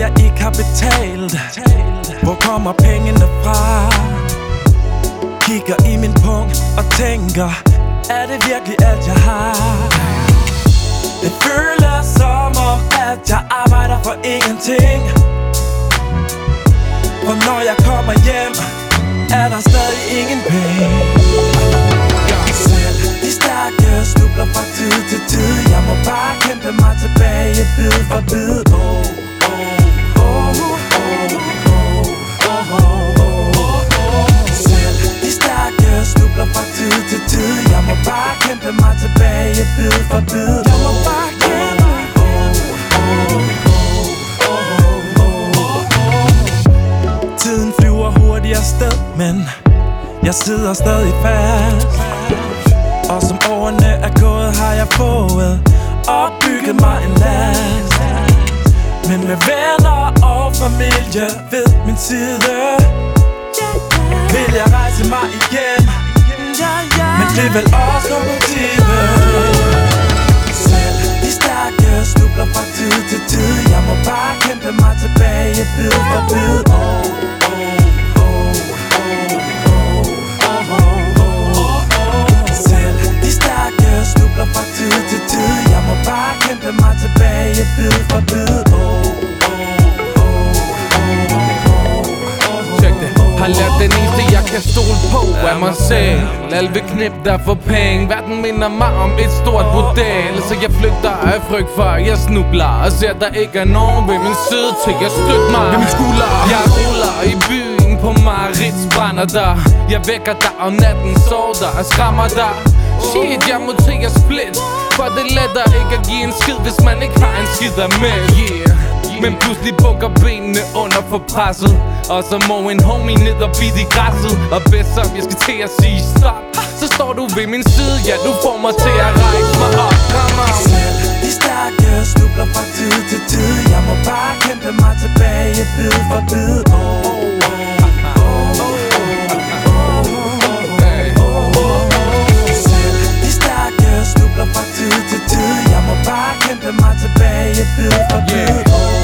jeg ikke har betalt? Hvor kommer pengene fra? Kigger i min punkt og tænker, er det virkelig alt jeg har? Det føles som om, at jeg arbejder for ingenting. For når jeg kommer hjem, er der stadig ingen penge. Selv de stærke snubler fra tid til tid. Jeg må bare kæmpe mig tilbage, bid for bid. Selv de stærke snubler fra tid til tid. Jeg må bare kæmpe mig tilbage, bid for bid. Jeg må bare kæmpe. Tiden flyver hurtigt afsted, men jeg sidder stadig fast. Og som årene er gået, har jeg fået opbygget mig en last. Men med venner og familie ved min side vil jeg rejse mig igen. Men det vil også gå på tide. Selv de stærke snubler fra tid til tid. Jeg må bare kæmpe mig tilbage, bid for bid. Selv de stærke snubler fra tid til tid. Jeg må bare kæmpe mig tilbage, bid for bid. Har lært den eneste jeg kan stole på er mig selv. Alle vil knippe der for penge. Verden minder mig om et stort bordel. Så jeg flygter af frygt for jeg snubler og ser der ikke er nogen ved min side til jeg støtter mig ved min skulder. Jeg ruller i byen på Marits brænder der. Jeg vækker dig om natten, sover der og skræmmer dig. Shit, jeg må til at split. For det letter ikke at give en skid, hvis man ikke har en skid af med. Men pludselig bukker benene under for presset. Og så må en homie ned og bide i græsset. Og bedst som jeg skal til at sige stop, så står du ved min side. Ja, du får mig til at rejse mig op. Come on. Selv de stærke snubler fra tid til tid. Jeg må bare kæmpe mig tilbage, bid for bid. Selv de stærke snubler fra tid til tid. Jeg må bare kæmpe mig tilbage, bid for bid.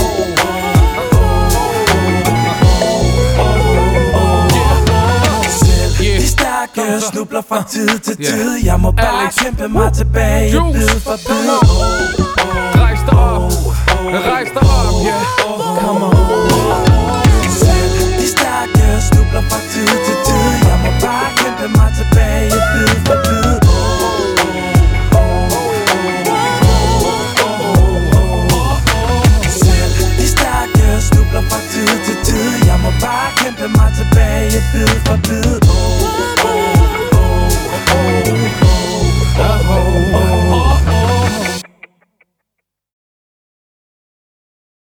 De stærke snubler fra tid til tid. Jeg må bare kæmpe mig tilbage, bid for bid. Rejs dig op, rejs dig op, yeah. Come